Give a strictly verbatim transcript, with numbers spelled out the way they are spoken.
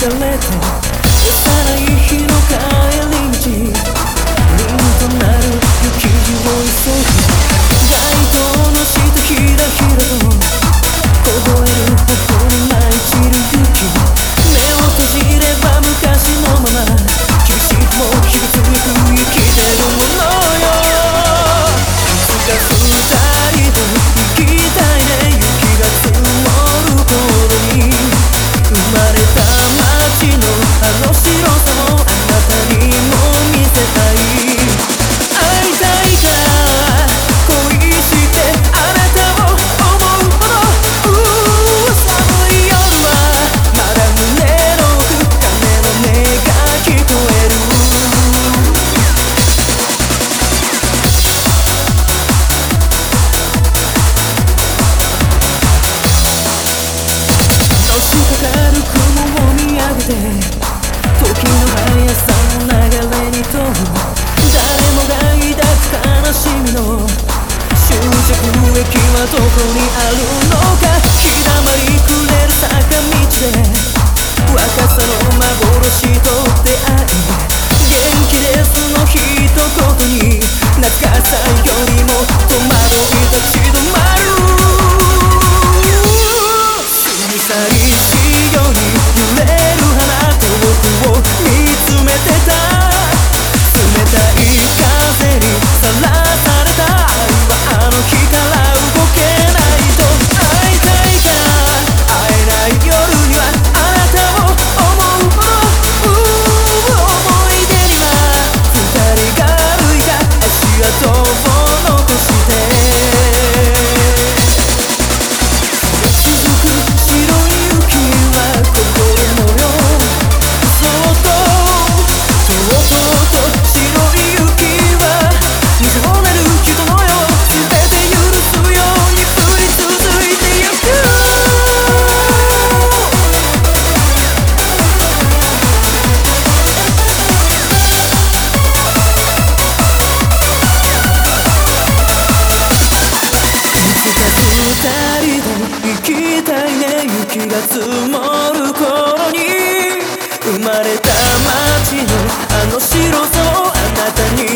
れて幼い日の帰り道、凛となる雪地を急ぐ街灯の下ひらひらと凍えるほどに舞い散る雪、目を閉じれば昔のまま厳しくも傷つく生きてるものよ。いつか二人と行きたいね、雪が積もる頃に生まれた街のあの白さもあなたにも見せたい。会いたいから恋してあなたを思うほど、寒い夜はまだ胸の奥、鐘の音が聞こえる。のしかかる雲を見上げて時の速さの流れに問う、誰もが抱く悲しみの終着駅はどこにあるのか。日だまりくれる坂道で若さの幻と出会い、元気ですの一言に懐かしさよりも戸惑い立ち止まる。過ぎ去りしように揺れる花と僕を見つめてた、冷たい風にさらされた愛はあの日から動けないと。会いたいから会えない夜にはあなたを思うほど、思い出には二人が歩いた足跡を残して降り続く白い雪は心のよ、そっととうとうと白い雪は水をなる人のよ、全て許すように降り続いてゆく。いつか二人で行きたいね、雪が積もる頃に生まれた街のあの白さをあなたに